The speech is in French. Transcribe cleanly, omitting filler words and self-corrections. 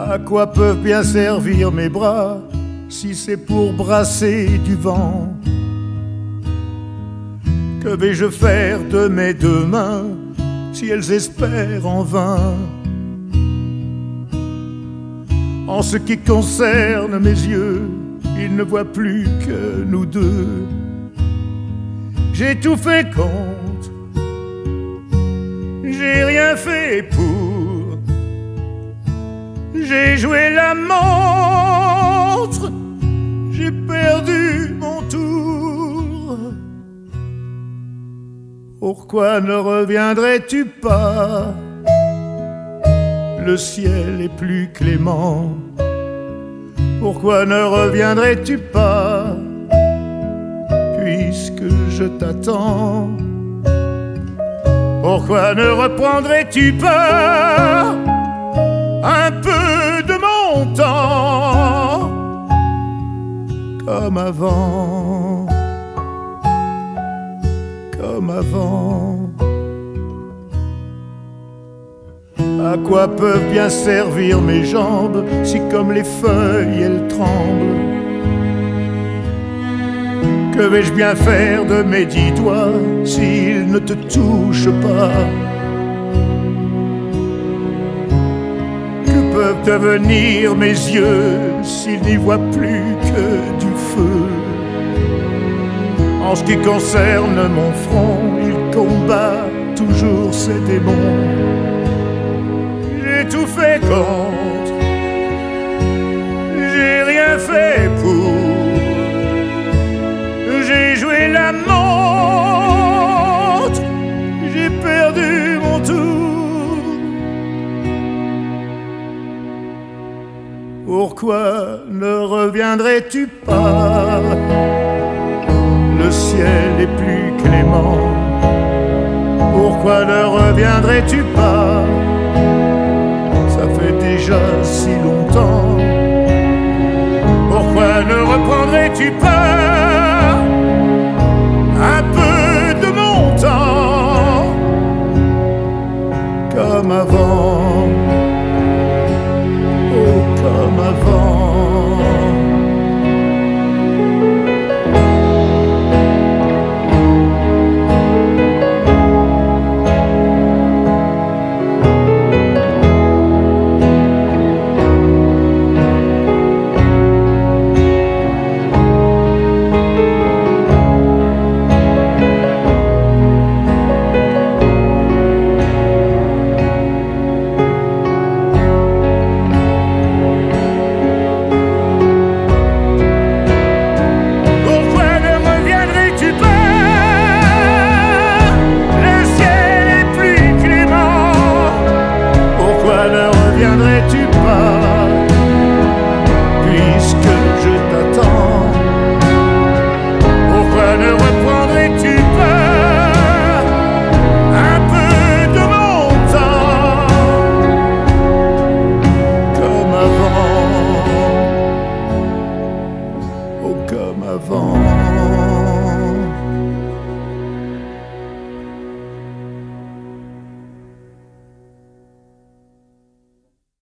À quoi peuvent bien servir mes bras si c'est pour brasser du vent? Que vais-je faire de mes deux mains si elles espèrent en vain? En ce qui concerne mes yeux, ils ne voient plus que nous deux. J'ai tout fait contre, j'ai rien fait pour. J'ai joué la montre, j'ai perdu mon tour. Pourquoi ne reviendrais-tu pas? Le ciel est plus clément. Pourquoi ne reviendrais-tu pas? Puisque je t'attends. Pourquoi ne reprendrais-tu pas un peu de mon temps comme avant, comme avant? À quoi peuvent bien servir mes jambes si comme les feuilles elles tremblent? Que vais-je bien faire de mes 10 doigts s'ils ne te touchent pas? Que peuvent devenir mes yeux s'ils n'y voient plus que du feu? En ce qui concerne mon front, il combat toujours ses démons. J'ai tout fait contre, j'ai rien fait pour. J'ai joué la montre, j'ai perdu mon tour. Pourquoi ne reviendrais-tu pas? Le ciel est plus clément. Pourquoi ne reviendrais-tu pas? Ça fait déjà si longtemps. Pourquoi ne reprendrais-tu pas